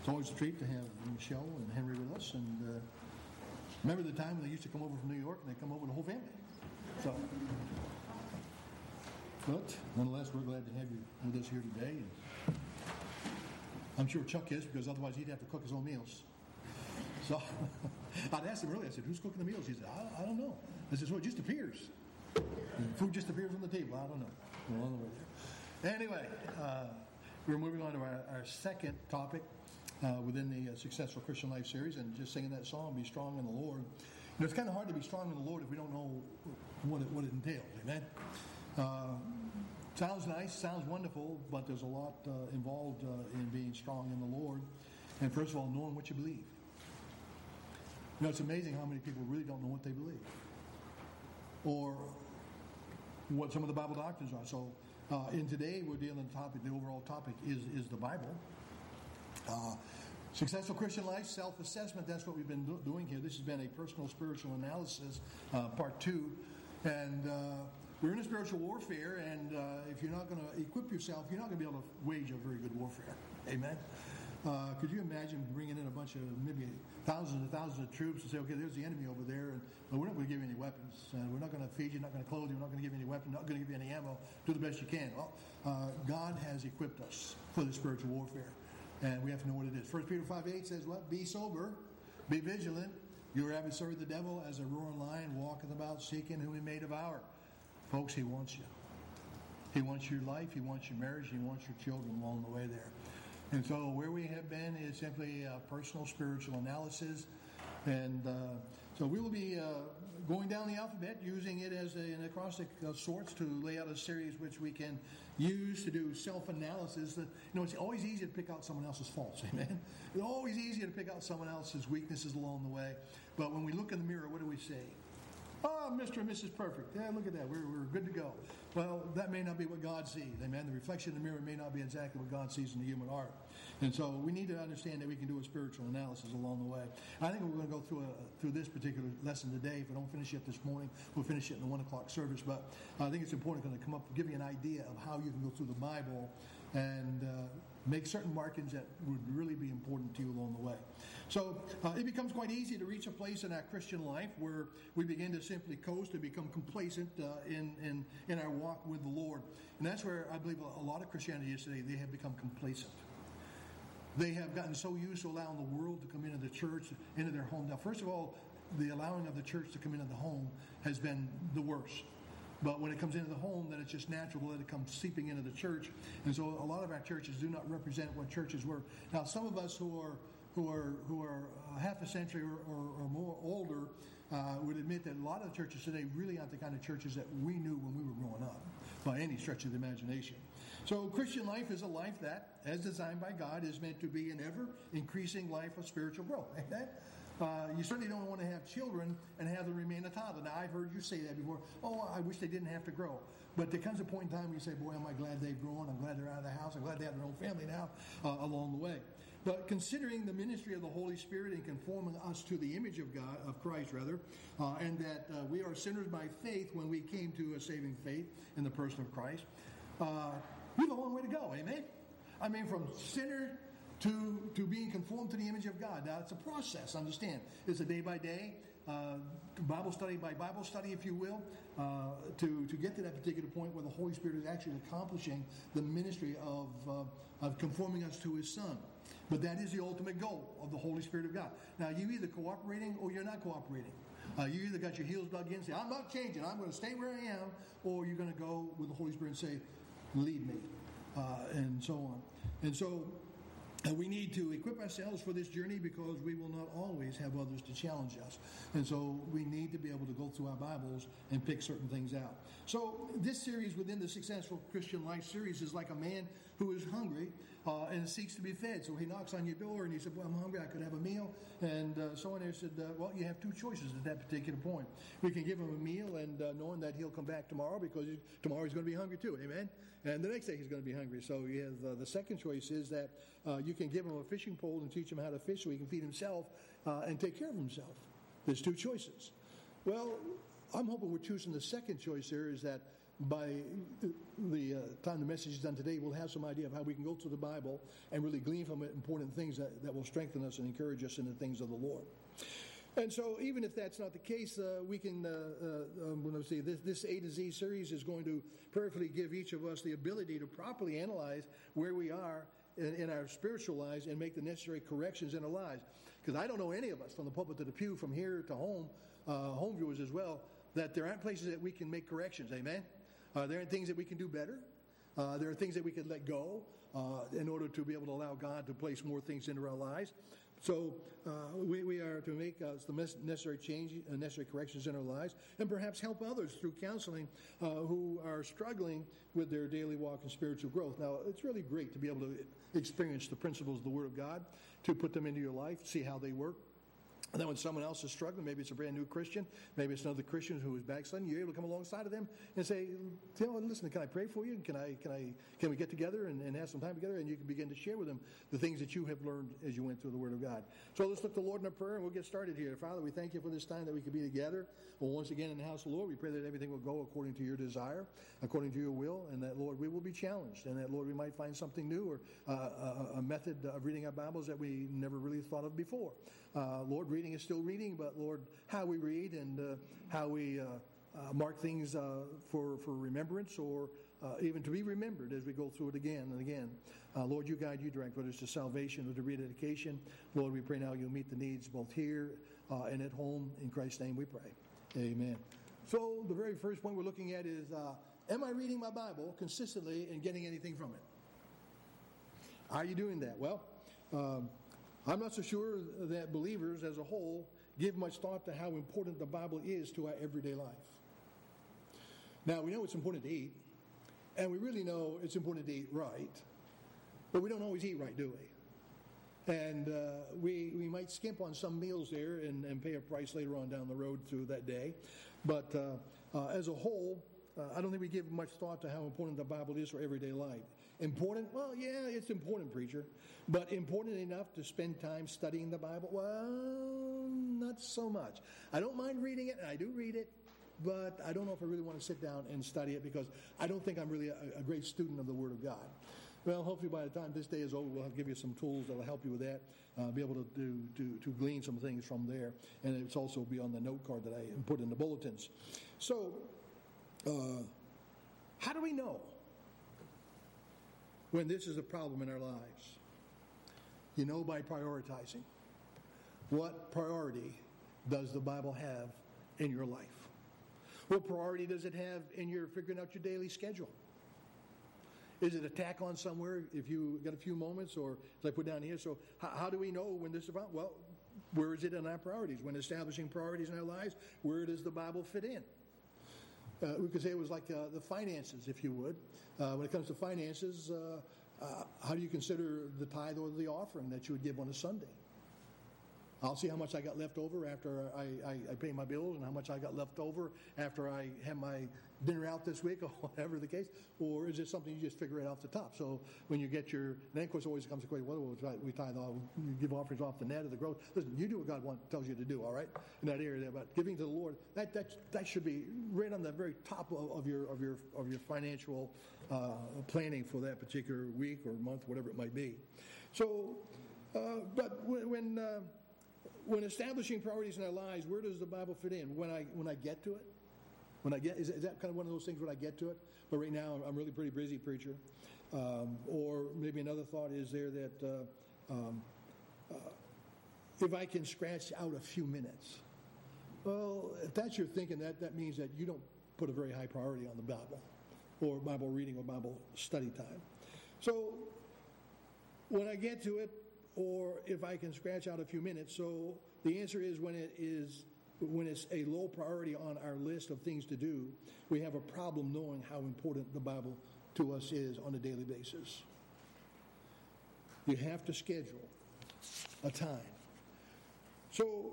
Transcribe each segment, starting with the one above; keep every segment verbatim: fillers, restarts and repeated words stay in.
It's always a treat to have Michelle and Henry with us. And uh, remember the time when they used to come over from New York and they come over with the whole family. So, but nonetheless, we're glad to have you with us here today. And I'm sure Chuck is, because otherwise he'd have to cook his own meals. So I'd asked him earlier, I said, who's cooking the meals? He said, I, I don't know. I said, so it just appears. And food just appears on the table. I don't know. We're on the way there. Anyway, uh, we're moving on to our, our second topic uh, within the uh, Successful Christian Life series, and just singing that song, Be Strong in the Lord. You know, it's kind of hard to be strong in the Lord if we don't know what it, what it entails. Amen? Uh, sounds nice, sounds wonderful, but there's a lot uh, involved uh, in being strong in the Lord. And first of all, knowing what you believe. You know, it's amazing how many people really don't know what they believe, or what some of the Bible doctrines are. So, uh, in today, we're dealing with the topic, the overall topic is, is the Bible. Uh, Successful Christian Life, self-assessment, that's what we've been do- doing here. This has been a personal spiritual analysis, uh, part two. And uh, we're in a spiritual warfare, and uh, if you're not going to equip yourself, you're not going to be able to wage a very good warfare. Amen? Uh, could you imagine bringing in a bunch of maybe thousands and thousands of troops and say, okay, there's the enemy over there, and well, we're not going to give you any weapons. Uh, we're not going to feed you, not going to clothe you, we're not going to give you any weapons, not going to give you any ammo. Do the best you can. Well, uh, God has equipped us for the spiritual warfare, and we have to know what it is. First Peter five eight says, what? Be sober, be vigilant. Your adversary, the devil, as a roaring lion, walketh about seeking whom he may devour. Folks, he wants you. He wants your life, he wants your marriage, he wants your children along the way there. And so where we have been is simply a personal spiritual analysis. And uh, so we will be uh, going down the alphabet, using it as a, an acrostic of sorts to lay out a series which we can use to do self-analysis. You know, it's always easy to pick out someone else's faults, amen? It's always easy to pick out someone else's weaknesses along the way. But when we look in the mirror, what do we say? Oh, Mister and Missus Perfect. Yeah, look at that. We're, we're good to go. Well, that may not be what God sees. Amen. The reflection in the mirror may not be exactly what God sees in the human heart. And so we need to understand that we can do a spiritual analysis along the way. I think we're going to go through a, through this particular lesson today. If we don't finish it this morning, we'll finish it in the one o'clock service. But I think it's important to come up, give you an idea of how you can go through the Bible and uh, make certain markings that would really be important to you along the way. So uh, it becomes quite easy to reach a place in our Christian life where we begin to simply coast and become complacent uh, in, in, in our walk with the Lord. And that's where I believe a lot of Christianity is today. They have become complacent. They have gotten so used to allowing the world to come into the church, into their home. Now, first of all, the allowing of the church to come into the home has been the worst. But when it comes into the home, then it's just natural that it comes seeping into the church. And so a lot of our churches do not represent what churches were. Now, some of us who are who are who are uh, half a century or, or, or more older uh, would admit that a lot of the churches today really aren't the kind of churches that we knew when we were growing up, by any stretch of the imagination. So Christian life is a life that, as designed by God, is meant to be an ever-increasing life of spiritual growth. Amen? Uh, you certainly don't want to have children and have them remain a toddler. Now, I've heard you say that before. Oh, I wish they didn't have to grow. But there comes a point in time where you say, boy, am I glad they've grown. I'm glad they're out of the house. I'm glad they have their own family now uh, along the way. But considering the ministry of the Holy Spirit in conforming us to the image of God, of Christ rather, uh, and that uh, we are sinners by faith when we came to a saving faith in the person of Christ, uh, we have a long way to go, amen? I mean, from sinner to to being conformed to the image of God. Now, it's a process, understand. It's a day by day, uh, Bible study by Bible study, if you will, uh, to, to get to that particular point where the Holy Spirit is actually accomplishing the ministry of, uh, of conforming us to His Son. But that is the ultimate goal of the Holy Spirit of God. Now, you either cooperating or you're not cooperating. Uh, you either got your heels dug in and say, I'm not changing, I'm going to stay where I am, or you're going to go with the Holy Spirit and say, lead me, uh, and so on. And so And we need to equip ourselves for this journey because we will not always have others to challenge us. And so we need to be able to go through our Bibles and pick certain things out. So this series within the Successful Christian Life series is like a man who is hungry uh, and seeks to be fed. So he knocks on your door and he said, well, I'm hungry, I could have a meal. And uh, someone there said, uh, well, you have two choices at that particular point. We can give him a meal and uh, knowing that he'll come back tomorrow because he, tomorrow he's going to be hungry too. Amen? And the next day he's going to be hungry. So you have, uh, the second choice is that uh, you can give him a fishing pole and teach him how to fish so he can feed himself uh, and take care of himself. There's two choices. Well, I'm hoping we're choosing the second choice here is that by the uh, time the message is done today, we'll have some idea of how we can go through the Bible and really glean from it important things that, that will strengthen us and encourage us in the things of the Lord. And so even if that's not the case, uh, we can, uh, uh, um, when I say this, this A to Z series is going to prayerfully give each of us the ability to properly analyze where we are in, in our spiritual lives and make the necessary corrections in our lives. Because I don't know any of us, from the pulpit to the pew, from here to home, uh, home viewers as well, that there aren't places that we can make corrections, amen? Uh, there are things that we can do better. Uh, there are things that we can let go uh, in order to be able to allow God to place more things into our lives. So uh, we, we are to make uh, the necessary changes and necessary corrections in our lives, and perhaps help others through counseling uh, who are struggling with their daily walk and spiritual growth. Now, it's really great to be able to experience the principles of the Word of God, to put them into your life, see how they work. And then when someone else is struggling, maybe it's a brand new Christian, maybe it's another Christian who is backsliding, you're able to come alongside of them and say, you know, listen, can I pray for you? Can I, can I, can we get together and, and have some time together? And you can begin to share with them the things that you have learned as you went through the Word of God. So let's look to the Lord in a prayer, and we'll get started here. Father, we thank you for this time that we could be together. Well, once again in the house of the Lord, we pray that everything will go according to your desire, according to your will, and that, Lord, we will be challenged, and that, Lord, we might find something new or uh, a, a method of reading our Bibles that we never really thought of before. Uh, Lord, reading is still reading, but Lord, how we read and uh, how we uh, uh, mark things uh, for, for remembrance or uh, even to be remembered as we go through it again and again. Uh, Lord, you guide, you direct, whether it's to salvation or to rededication. Lord, we pray now you'll meet the needs both here uh, and at home. In Christ's name we pray. Amen. So the very first point we're looking at is, uh, am I reading my Bible consistently and getting anything from it? Are you doing that? Well, um, I'm not so sure that believers as a whole give much thought to how important the Bible is to our everyday life. Now, we know it's important to eat, and we really know it's important to eat right, but we don't always eat right, do we? And uh, we we might skimp on some meals there and, and pay a price later on down the road through that day. But uh, uh, as a whole, uh, I don't think we give much thought to how important the Bible is for everyday life. Important? Well, yeah, it's important, preacher. But important enough to spend time studying the Bible? Well, not so much. I don't mind reading it, and I do read it, but I don't know if I really want to sit down and study it because I don't think I'm really a, a great student of the Word of God. Well, hopefully by the time this day is over, we'll give you some tools that will help you with that, uh, be able to, do, to, to glean some things from there. And it's also be on the note card that I put in the bulletins. So, uh, how do we know when this is a problem in our lives? You know, by prioritizing. What priority does the Bible have in your life? What priority does it have in your figuring out your daily schedule? Is it a tack on somewhere if you got a few moments, or as I put down here? So how, how do we know when this is about? Well, where is it in our priorities? When establishing priorities in our lives, where does the Bible fit in? Uh, we could say it was like uh, the finances, if you would. Uh, when it comes to finances, uh, uh, how do you consider the tithe or the offering that you would give on a Sunday? I'll see how much I got left over after I, I, I pay my bills and how much I got left over after I have my dinner out this week or whatever the case. Or is it something you just figure it off the top? So when you get your, then of course always comes the question, well, we tithe off, we give offerings off the net of the gross. Listen, you do what God wants, tells you to do, all right, in that area there. But giving to the Lord, that that, that should be right on the very top of, of your of your of your financial uh, planning for that particular week or month, whatever it might be. So, uh, but when, when uh, When establishing priorities in our lives, where does the Bible fit in? When I when I get to it? When I get, is, is that kind of one of those things when I get to it? But right now, I'm really pretty busy, preacher. Um, or maybe another thought is there that uh, um, uh, if I can scratch out a few minutes. Well, if that's your thinking, that, that means that you don't put a very high priority on the Bible or Bible reading or Bible study time. So when I get to it, or if I can scratch out a few minutes. So the answer is when it is when it's a low priority on our list of things to do, we have a problem knowing how important the Bible to us is on a daily basis. You have to schedule a time. So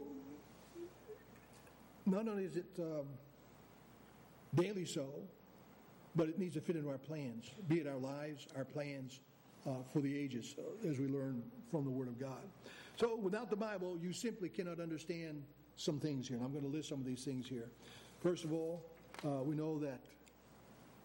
not only is it um, daily so, but it needs to fit into our plans, be it our lives, our plans, Uh, for the ages, uh, as we learn from the Word of God. So without the Bible, you simply cannot understand some things here. And I'm going to list some of these things here. First of all, uh, we know that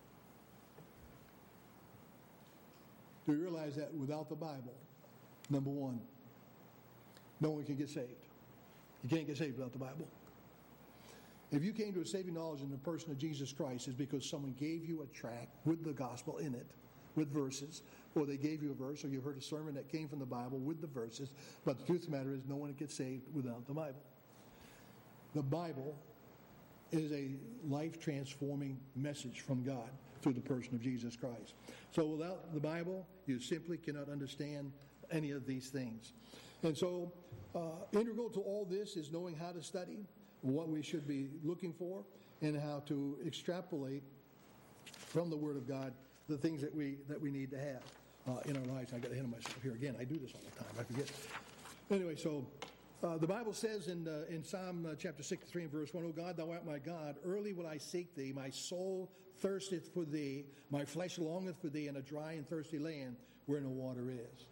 Do you realize that without the Bible, number one, no one can get saved? You can't get saved without the Bible. If you came to a saving knowledge in the person of Jesus Christ, it's because someone gave you a tract with the gospel in it, with verses, or they gave you a verse, or you heard a sermon that came from the Bible with the verses. But the truth of the matter is, no one gets saved without the Bible. The Bible is a life-transforming message from God through the person of Jesus Christ. So without the Bible, you simply cannot understand any of these things. And so uh, integral to all this is knowing how to study, what we should be looking for, and how to extrapolate from the Word of God the things that we that we need to have uh, in our lives. I got ahead of myself here again. I do this all the time. I forget. Anyway, so uh, the Bible says in uh, in Psalm uh, chapter sixty-three and verse one, O God, thou art my God, early will I seek thee. My soul thirsteth for thee. My flesh longeth for thee in a dry and thirsty land where no water is.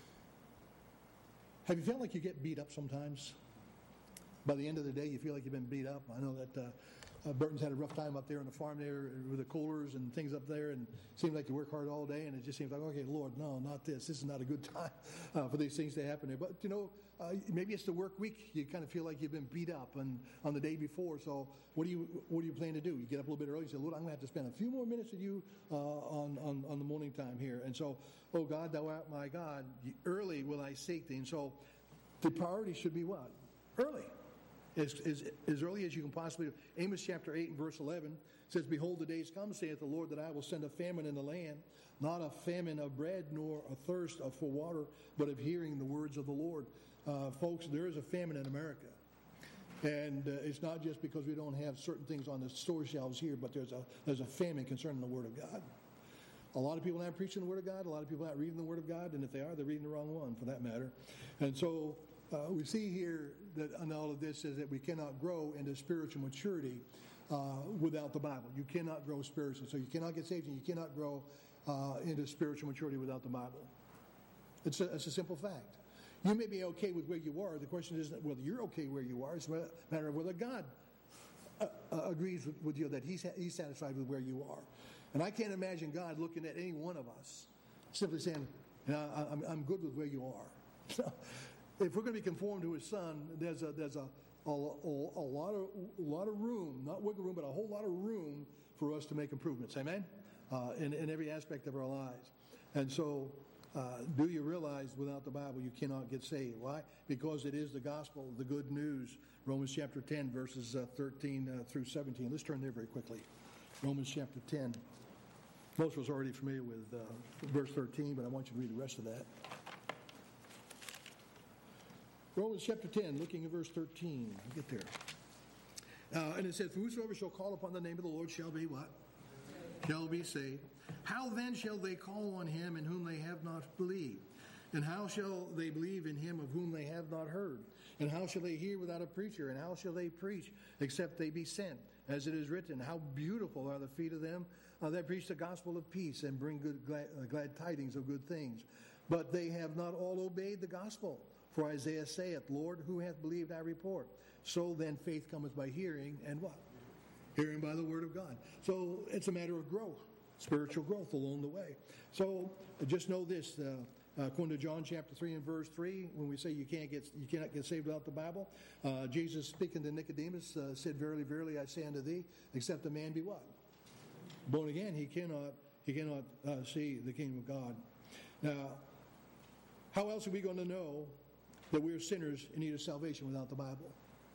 Have you felt like you get beat up sometimes? By the end of the day, you feel like you've been beat up. I know that uh, uh, Burton's had a rough time up there on the farm there with the coolers and things up there, and it seems like you work hard all day, and it just seems like, okay, Lord, no, not this. This is not a good time uh, for these things to happen there. But, you know, uh, maybe it's the work week. You kind of feel like you've been beat up and, on the day before. So what do you what do you plan to do? You get up a little bit early and say, Lord, I'm going to have to spend a few more minutes with you uh, on, on, on the morning time here. And so, oh, God, thou art my God, early will I seek thee. And so the priority should be what? Early. As, as, as early as you can possibly do. Amos chapter eight and verse eleven says, Behold, the days come, saith the Lord, that I will send a famine in the land, not a famine of bread, nor a thirst of for water, but of hearing the words of the Lord. Uh, folks, there is a famine in America. And uh, it's not just because we don't have certain things on the store shelves here, but there's a, there's a famine concerning the Word of God. A lot of people aren't preaching the Word of God. A lot of people aren't reading the Word of God. And if they are, they're reading the wrong one, for that matter. And so Uh, we see here that on all of this is that we cannot grow into spiritual maturity uh, without the Bible. You cannot grow spiritually. So you cannot get saved and you cannot grow uh, into spiritual maturity without the Bible. It's a, it's a simple fact. You may be okay with where you are. The question isn't whether you're okay where you are. It's a matter of whether God uh, uh, agrees with, with you, that he's, he's satisfied with where you are. And I can't imagine God looking at any one of us simply saying, no, I'm, I'm good with where you are. So, if we're going to be conformed to His Son, there's a there's a a, a, a lot of a lot of room, not wiggle room, but a whole lot of room for us to make improvements. Amen. Uh, in in every aspect of our lives, and so uh, do you realize without the Bible you cannot get saved? Why? Because it is the gospel, the good news. Romans chapter ten, verses uh, thirteen uh, through seventeen. Let's turn there very quickly. Romans chapter ten. Most of us are already familiar with uh, verse thirteen, but I want you to read the rest of that. Romans chapter ten, looking at verse thirteen. We'll get there. Uh, and it says, For whosoever shall call upon the name of the Lord shall be what? Shall be saved. How then shall they call on him in whom they have not believed? And how shall they believe in him of whom they have not heard? And how shall they hear without a preacher? And how shall they preach except they be sent? As it is written, How beautiful are the feet of them uh, that preach the gospel of peace and bring good glad, uh, glad tidings of good things. But they have not all obeyed the gospel. For Isaiah saith, Lord, who hath believed our report? So then faith cometh by hearing, and what? Hearing by the word of God. So it's a matter of growth, spiritual growth along the way. So just know this, uh, according to John chapter three and verse three, when we say you can't get you cannot get saved without the Bible, uh, Jesus speaking to Nicodemus uh, said, Verily, verily, I say unto thee, except a man be what? Born again, he cannot he cannot uh, see the kingdom of God. Now, how else are we going to know that we are sinners in need of salvation without the Bible?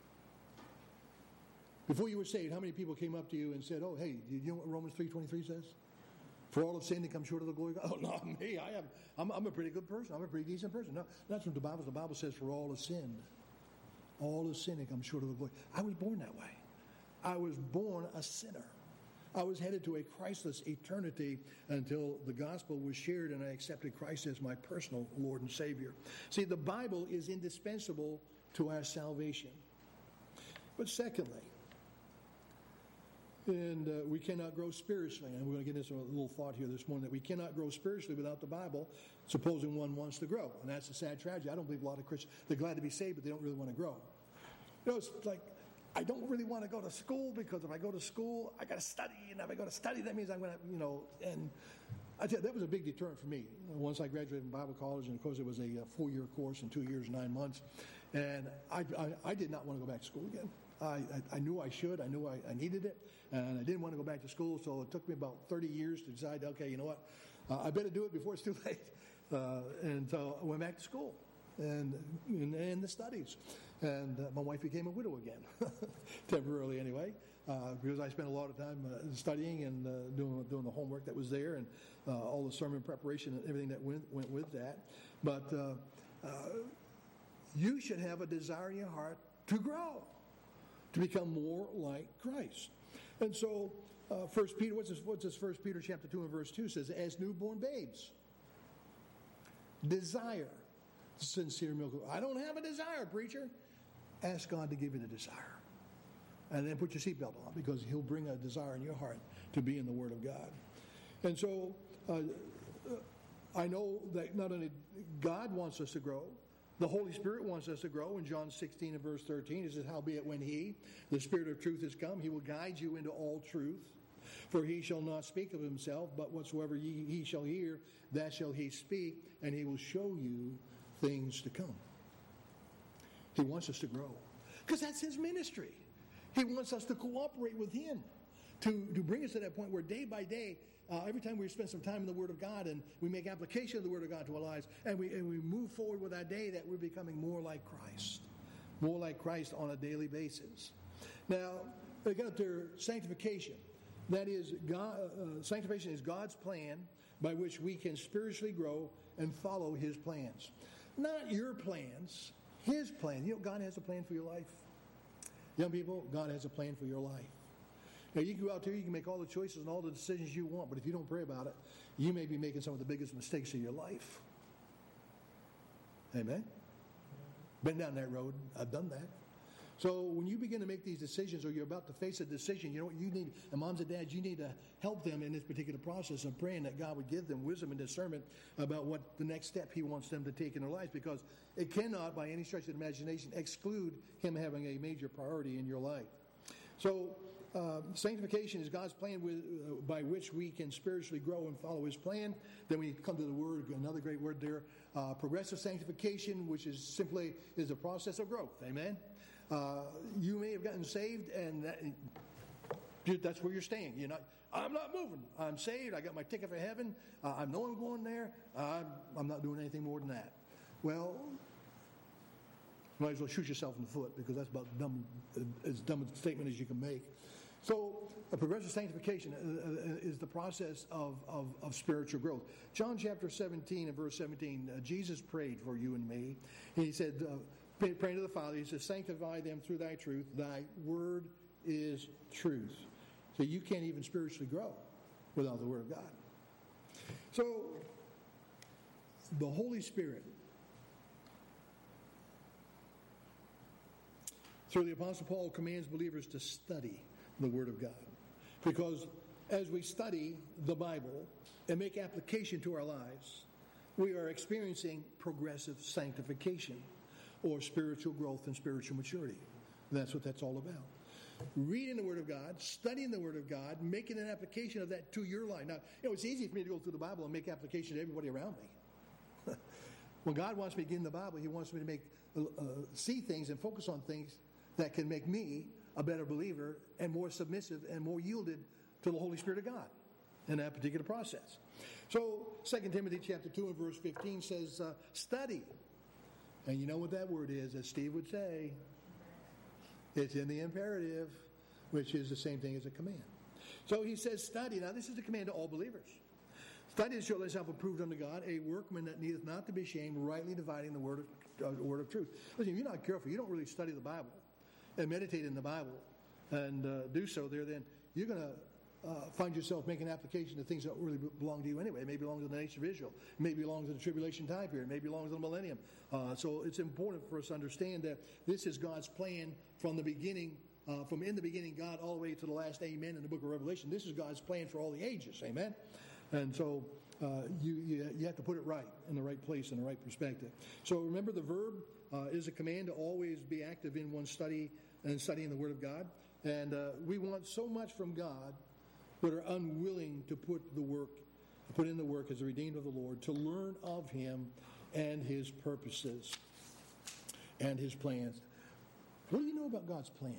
Before you were saved, how many people came up to you and said, oh, hey, do you know what Romans three twenty-three says? For all have sinned and come short of the glory of God. Oh, not me. I am, I'm, I'm a pretty good person. I'm a pretty decent person. No, that's what the Bible says. The Bible says, for all have sinned. All have sinned and come short of the glory. I was born that way. I was born a sinner. I was headed to a Christless eternity until the gospel was shared and I accepted Christ as my personal Lord and Savior. See, the Bible is indispensable to our salvation. But secondly, and uh, we cannot grow spiritually, and we're going to get into a little thought here this morning, that we cannot grow spiritually without the Bible, supposing one wants to grow. And that's a sad tragedy. I don't believe a lot of Christians, they're glad to be saved, but they don't really want to grow. You know, it's like, I don't really want to go to school because if I go to school, I got to study, and if I go to study, that means I'm going to, you know, and I tell you, that was a big deterrent for me. Once I graduated from Bible college, and of course it was a four-year course in two years, nine months, and I, I, I did not want to go back to school again. I, I, I knew I should. I knew I, I needed it, and I didn't want to go back to school, so it took me about thirty years to decide, okay, you know what, uh, I better do it before it's too late. Uh, and so I went back to school and, and, and the studies. And uh, my wife became a widow again, temporarily anyway, uh, because I spent a lot of time uh, studying and uh, doing doing the homework that was there, and uh, all the sermon preparation and everything that went, went with that. But uh, uh, you should have a desire in your heart to grow, to become more like Christ. And so, uh, First Peter, what's this? What's this? First Peter chapter two and verse two says, "As newborn babes, desire sincere milk." I don't have a desire, preacher. Ask God to give you the desire. And then put your seatbelt on, because He'll bring a desire in your heart to be in the Word of God. And so uh, I know that not only God wants us to grow, the Holy Spirit wants us to grow. In John sixteen and verse thirteen, it says, "Howbeit when He, the Spirit of truth, is come, He will guide you into all truth. For He shall not speak of Himself, but whatsoever ye, He shall hear, that shall He speak, and He will show you things to come." He wants us to grow, because that's His ministry. He wants us to cooperate with Him, to, to bring us to that point where day by day, uh, every time we spend some time in the Word of God and we make application of the Word of God to our lives, and we, and we move forward with our day, that we're becoming more like Christ, more like Christ on a daily basis. Now, we got to sanctification. That is, God, uh, sanctification is God's plan by which we can spiritually grow and follow His plans. Not your plans, His plan. You know, God has a plan for your life. Young people, God has a plan for your life. Now, you can go out there, you can make all the choices and all the decisions you want, but if you don't pray about it, you may be making some of the biggest mistakes of your life. Amen? Been down that road. I've done that. So when you begin to make these decisions, or you're about to face a decision, you know what you need, and moms and dads, you need to help them in this particular process of praying that God would give them wisdom and discernment about what the next step He wants them to take in their lives, because it cannot, by any stretch of the imagination, exclude Him having a major priority in your life. So uh, sanctification is God's plan with, uh, by which we can spiritually grow and follow His plan. Then we come to the word, another great word there, uh, progressive sanctification, which is simply is a process of growth. Amen? Uh, you may have gotten saved, and that, that's where you're staying. You're not. I'm not moving. I'm saved. I got my ticket for heaven. Uh, I know I'm going there. Uh, I'm not doing anything more than that. Well, you might as well shoot yourself in the foot, because that's about dumb, as dumb a statement as you can make. So, a progressive sanctification is the process of, of, of spiritual growth. John chapter seventeen and verse seventeen, uh, Jesus prayed for you and me. He said, uh, praying to the Father, He says, "Sanctify them through Thy truth. Thy word is truth." So you can't even spiritually grow without the Word of God. So the Holy Spirit, through the Apostle Paul, commands believers to study the Word of God. Because as we study the Bible and make application to our lives, we are experiencing progressive sanctification, or spiritual growth and spiritual maturity. That's what that's all about. Reading the Word of God, studying the Word of God, making an application of that to your life. Now, you know, it's easy for me to go through the Bible and make application to everybody around me. When God wants me to get in the Bible, He wants me to make uh, see things and focus on things that can make me a better believer and more submissive and more yielded to the Holy Spirit of God in that particular process. So, Second Timothy chapter two and verse fifteen says, uh, study. And you know what that word is, as Steve would say. It's in the imperative, which is the same thing as a command. So he says, study. Now, this is a command to all believers. Study to show thyself approved unto God, a workman that needeth not to be ashamed, rightly dividing the word of, uh, word of truth. Listen, if you're not careful, you don't really study the Bible and meditate in the Bible and uh, do so there, then you're going to Uh, find yourself making application to things that don't really belong to you anyway. It may belong to the nation of Israel. It may belong to the tribulation time period. It may belong to the millennium. Uh, so it's important for us to understand that this is God's plan from the beginning, uh, from in the beginning, God, all the way to the last amen in the book of Revelation. This is God's plan for all the ages. Amen? And so uh, you, you you have to put it right, in the right place, in the right perspective. So remember, the verb uh, is a command to always be active in one's study and studying the Word of God. And uh, we want so much from God, but are unwilling to put the work put in the work as the redeemed of the Lord, to learn of Him and His purposes and His plans. What do you know about God's plan?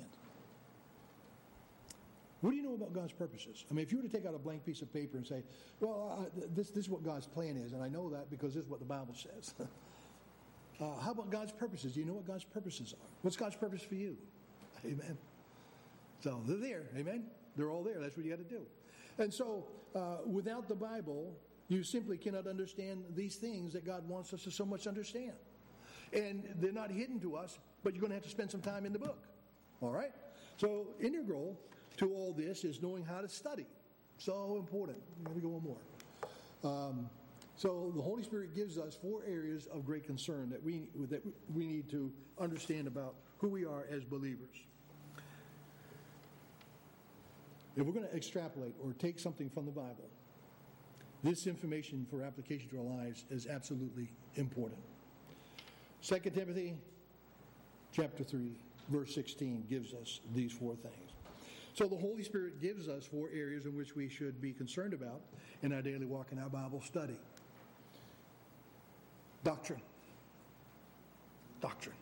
What do you know about God's purposes? I mean, if you were to take out a blank piece of paper and say, well, uh, this, this is what God's plan is, and I know that because this is what the Bible says. uh, how about God's purposes? Do you know what God's purposes are? What's God's purpose for you? Amen. So they're there. Amen. They're all there. That's what you got to do. And so uh, without the Bible, you simply cannot understand these things that God wants us to so much understand. And they're not hidden to us, but you're going to have to spend some time in the book. All right? So integral to all this is knowing how to study. So important. Let me go one more. Um, so the Holy Spirit gives us four areas of great concern that we that we need to understand about who we are as believers. If we're going to extrapolate or take something from the Bible, this information for application to our lives is absolutely important. Second Timothy chapter three, verse sixteen gives us these four things. So the Holy Spirit gives us four areas in which we should be concerned about in our daily walk in our Bible study. Doctrine. Doctrine.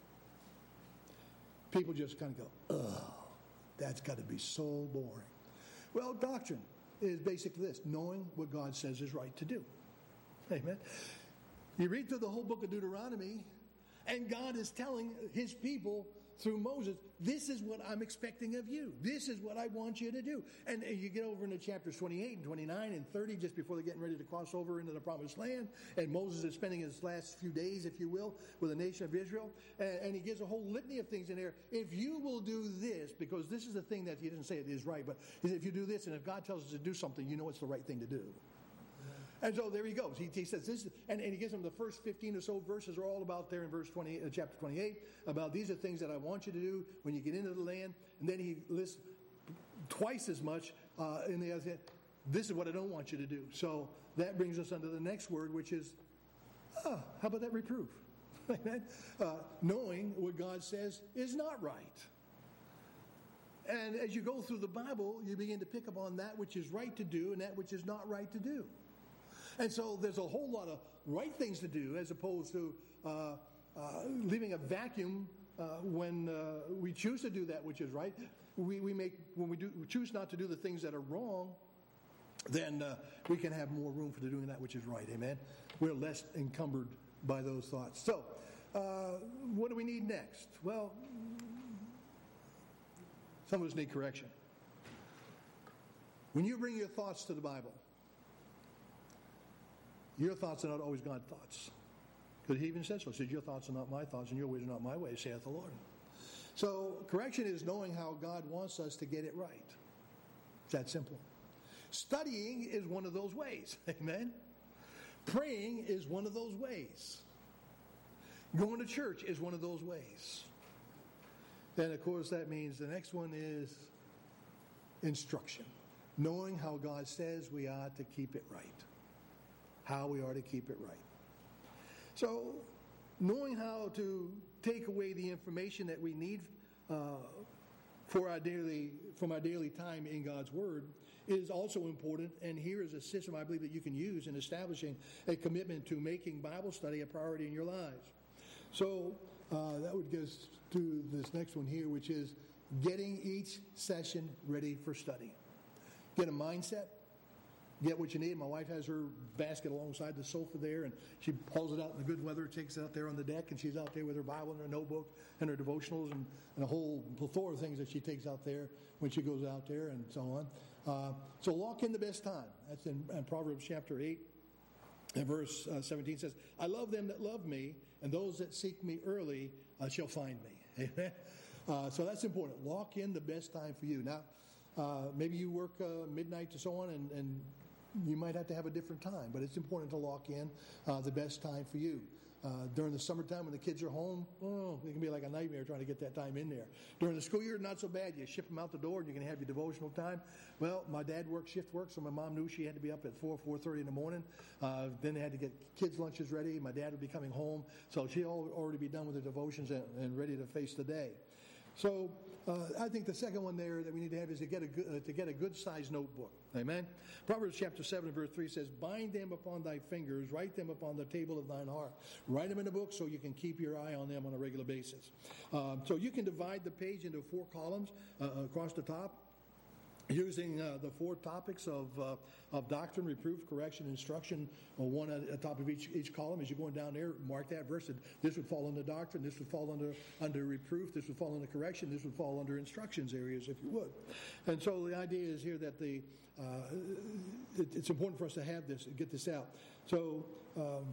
People just kind of go, ugh, that's got to be so boring. Well, doctrine is basically this, knowing what God says is right to do. Amen. You read through the whole book of Deuteronomy, and God is telling His people through Moses, this is what I'm expecting of you. This is what I want you to do. And you get over into chapters twenty-eight and twenty-nine and thirty, just before they're getting ready to cross over into the promised land. And Moses is spending his last few days, if you will, with the nation of Israel. And, and he gives a whole litany of things in there. If you will do this, because this is the thing that he didn't say it is right, but if you do this, and if God tells us to do something, you know it's the right thing to do. And so there he goes. He, he says this, and, and he gives them the first fifteen or so verses are all about there in verse twenty, uh, chapter twenty-eight, about these are things that I want you to do when you get into the land. And then he lists twice as much uh, in the other hand. This is what I don't want you to do. So that brings us under the next word, which is, oh, how about that reproof? uh, knowing what God says is not right. And as you go through the Bible, you begin to pick up on that which is right to do and that which is not right to do. And so there's a whole lot of right things to do as opposed to uh, uh, leaving a vacuum uh, when uh, we choose to do that which is right. We, we make when we do we choose not to do the things that are wrong, then uh, we can have more room for doing that which is right. Amen. We're less encumbered by those thoughts. So, uh, what do we need next? Well, some of us need correction. When you bring your thoughts to the Bible, your thoughts are not always God's thoughts. Because He even says so. He says, your thoughts are not my thoughts, and your ways are not my ways, saith the Lord. So correction is knowing how God wants us to get it right. It's that simple. Studying is one of those ways. Amen? Praying is one of those ways. Going to church is one of those ways. And of course that means the next one is instruction. Knowing how God says we are to keep it right. How we are to keep it right. So, knowing how to take away the information that we need uh, for our daily, from our daily time in God's Word is also important. And here is a system I believe that you can use in establishing a commitment to making Bible study a priority in your lives. So, uh, that would get us to this next one here, which is getting each session ready for study. Get a mindset. Get what you need. My wife has her basket alongside the sofa there, and she pulls it out in the good weather, takes it out there on the deck, and she's out there with her Bible and her notebook and her devotionals and, and a whole plethora of things that she takes out there when she goes out there and so on. Uh, so lock in the best time. That's in, in Proverbs chapter eight and verse uh, seventeen says, I love them that love me, and those that seek me early uh, shall find me. Amen. Uh, so that's important. Lock in the best time for you. Now, uh, maybe you work uh, midnight and so on, and, and you might have to have a different time, but it's important to lock in uh, the best time for you. Uh, during the summertime when the kids are home, oh, it can be like a nightmare trying to get that time in there. During the school year, not so bad. You ship them out the door and you can have your devotional time. Well, my dad worked shift work, so my mom knew she had to be up at four, four thirty in the morning. Uh, then they had to get kids' lunches ready. My dad would be coming home, so she'd already be done with her devotions and, and ready to face the day. So uh, I think the second one there that we need to have is to get a good, uh, to get a good-sized notebook. Amen? Proverbs chapter seven, verse three says, bind them upon thy fingers, write them upon the table of thine heart. Write them in a book so you can keep your eye on them on a regular basis. Um, so you can divide the page into four columns uh, across the top, using uh, the four topics of uh, of doctrine, reproof, correction, instruction, uh, one at the top of each each column. As you're going down there, mark that verse. This would fall under doctrine. This would fall under under reproof. This would fall under correction. This would fall under instructions areas, if you would. And so the idea is here that the uh, it, it's important for us to have this, get this out. So um,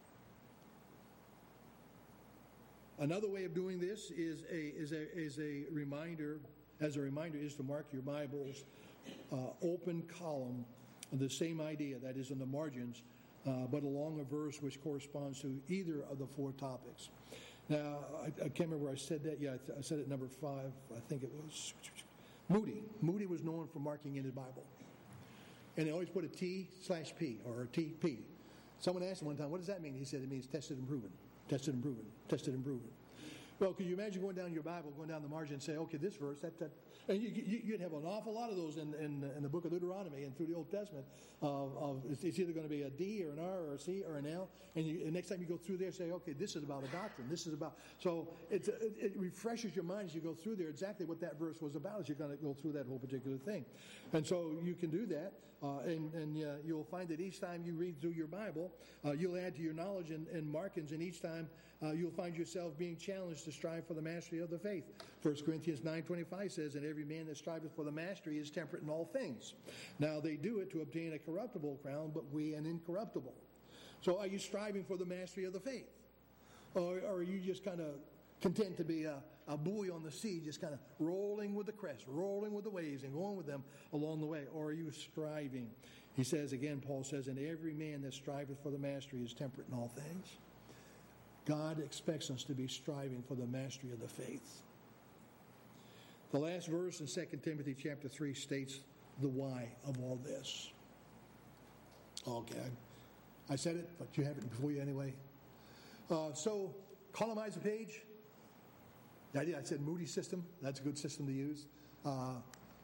another way of doing this is a is a is a reminder. As a reminder, is to mark your Bible's uh, open column, the same idea, that is in the margins, uh, but along a verse which corresponds to either of the four topics. Now, I, I can't remember where I said that. Yeah, I, th- I said it number five. I think it was Moody. Moody was known for marking in his Bible. And they always put a T slash P or a T P. Someone asked him one time, what does that mean? He said it means tested and proven, tested and proven, tested and proven. Well, could you imagine going down your Bible, going down the margin and say, okay, this verse, that, that, and you, you, you'd have an awful lot of those in, in, in the book of Deuteronomy and through the Old Testament. Of, of it's, it's either going to be a D or an R or a C or an L, and, you, and next time you go through there, say, okay, this is about a doctrine. This is about, so it's, it, it refreshes your mind as you go through there exactly what that verse was about as you're going to go through that whole particular thing. And so you can do that, uh, and, and uh, you'll find that each time you read through your Bible, uh, you'll add to your knowledge and, and markings, and each time uh, you'll find yourself being challenged to strive for the mastery of the faith. First Corinthians nine twenty-five says, and every man that striveth for the mastery is temperate in all things. Now they do it to obtain a corruptible crown, but we an incorruptible. So are you striving for the mastery of the faith? Or, or are you just kind of content to be a, a buoy on the sea, just kind of rolling with the crest, rolling with the waves and going with them along the way? Or are you striving? He says, again, Paul says, and every man that striveth for the mastery is temperate in all things. God expects us to be striving for the mastery of the faith. The last verse in Second Timothy chapter three states the why of all this. Okay, I said it, but you have it before you anyway. Uh, so, columnize the page. The idea, I said Moody system. That's a good system to use. Uh,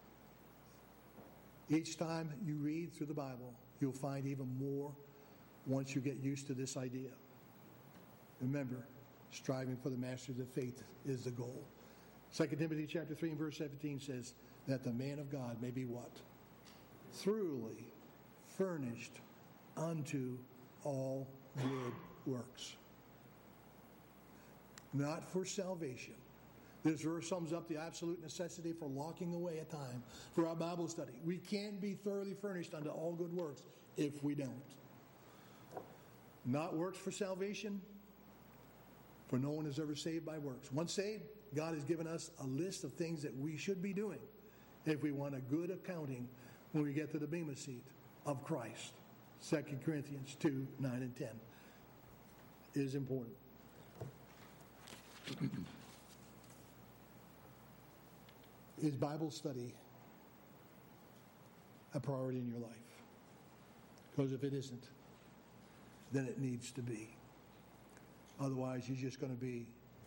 each time you read through the Bible, you'll find even more once you get used to this idea. Remember, striving for the mastery of the faith is the goal. Second Timothy chapter three and verse seventeen says that the man of God may be what? Thoroughly furnished unto all good works. Not for salvation. This verse sums up the absolute necessity for locking away a time for our Bible study. We can't be thoroughly furnished unto all good works if we don't. Not works for salvation, for no one is ever saved by works. Once saved, God has given us a list of things that we should be doing if we want a good accounting when we get to the bema seat of Christ. Second Corinthians two, nine and ten is important. Is Bible study a priority in your life? Because if it isn't, then it needs to be. Otherwise, you're just going to be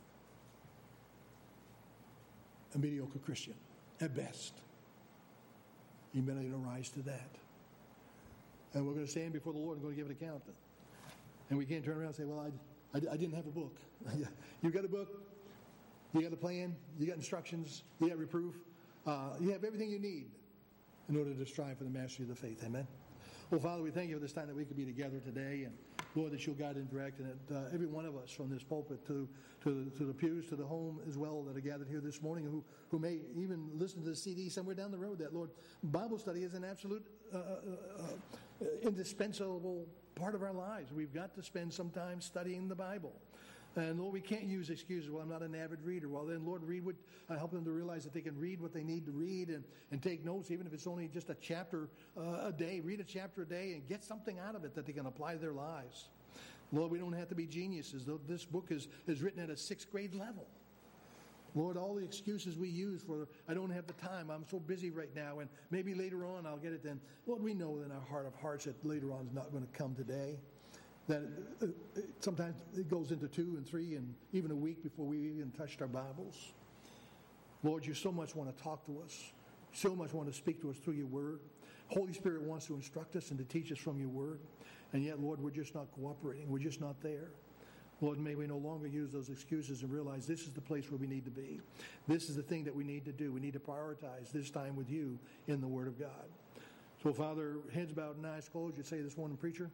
a mediocre Christian at best. You may not even rise to that. And we're going to stand before the Lord and going to give an account. And we can't turn around and say, well, I, I, I didn't have a book. You got a book. You got a plan. You got instructions. You got reproof. Uh, you have everything you need in order to strive for the mastery of the faith. Amen. Well, Father, we thank you for this time that we could be together today, and Lord, that you'll guide and direct, and that uh, every one of us from this pulpit to to to the pews, to the home as well, that are gathered here this morning, who who may even listen to the C D somewhere down the road, that, Lord, Bible study is an absolute uh, uh, uh, indispensable part of our lives. We've got to spend some time studying the Bible. And Lord, we can't use excuses. Well, I'm not an avid reader. Well, then, Lord, read what, uh, help them to realize that they can read what they need to read and, and take notes, even if it's only just a chapter uh, a day. Read a chapter a day and get something out of it that they can apply to their lives. Lord, we don't have to be geniuses. This book is, is written at a sixth grade level. Lord, all the excuses we use for, I don't have the time, I'm so busy right now, and maybe later on I'll get it then. Lord, we know in our heart of hearts that later on is not going to come today. That uh, sometimes it goes into two and three and even a week before we even touched our Bibles. Lord, you so much want to talk to us. So much want to speak to us through your word. Holy Spirit wants to instruct us and to teach us from your word. And yet, Lord, we're just not cooperating. We're just not there. Lord, may we no longer use those excuses and realize this is the place where we need to be. This is the thing that we need to do. We need to prioritize this time with you in the Word of God. So, Father, heads bowed and eyes closed, you'd say this morning, preacher,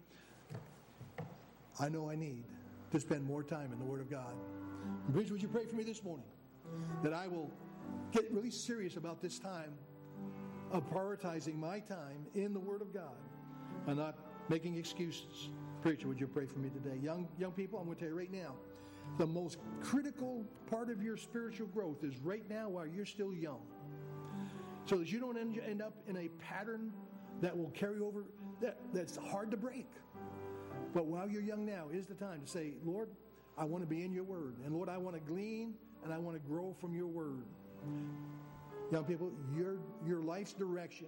I know I need to spend more time in the Word of God. And preacher, would you pray for me this morning that I will get really serious about this time of prioritizing my time in the Word of God and not making excuses. Preacher, would you pray for me today? Young young people, I'm going to tell you right now, the most critical part of your spiritual growth is right now while you're still young. So that you don't end, end up in a pattern that will carry over, that, that's hard to break. But while you're young now is the time to say, Lord, I want to be in your word. And Lord, I want to glean and I want to grow from your word. Young people, your, your life's direction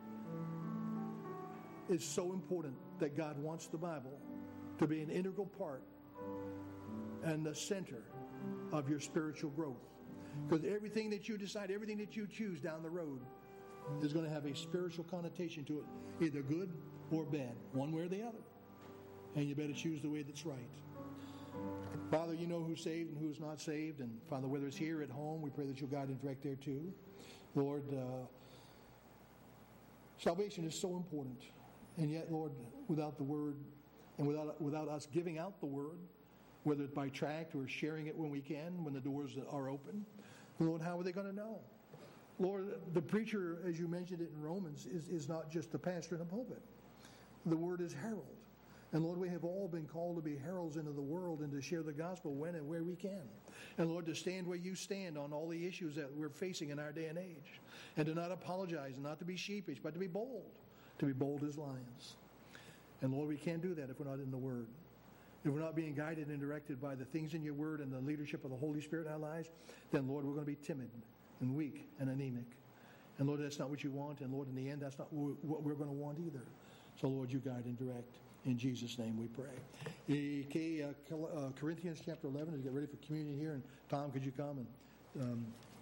is so important that God wants the Bible to be an integral part and the center of your spiritual growth. Because everything that you decide, everything that you choose down the road is going to have a spiritual connotation to it, either good or bad, one way or the other. And you better choose the way that's right. Father, you know who's saved and who's not saved. And Father, whether it's here at home, we pray that you'll guide and direct there too. Lord, uh, salvation is so important. And yet, Lord, without the Word and without without us giving out the Word, whether it's by tract or sharing it when we can, when the doors are open, Lord, how are they going to know? Lord, the preacher, as you mentioned it in Romans, is, is not just the pastor in the pulpit. The Word is herald. And Lord, we have all been called to be heralds into the world and to share the gospel when and where we can. And Lord, to stand where you stand on all the issues that we're facing in our day and age. And to not apologize and not to be sheepish, but to be bold. To be bold as lions. And Lord, we can't do that if we're not in the Word. If we're not being guided and directed by the things in your Word and the leadership of the Holy Spirit in our lives, then Lord, we're going to be timid and weak and anemic. And Lord, that's not what you want. And Lord, in the end, that's not what we're going to want either. So Lord, you guide and direct. In Jesus' name we pray. Okay, uh, Corinthians chapter eleven, to get ready for communion here. And Tom, could you come and um,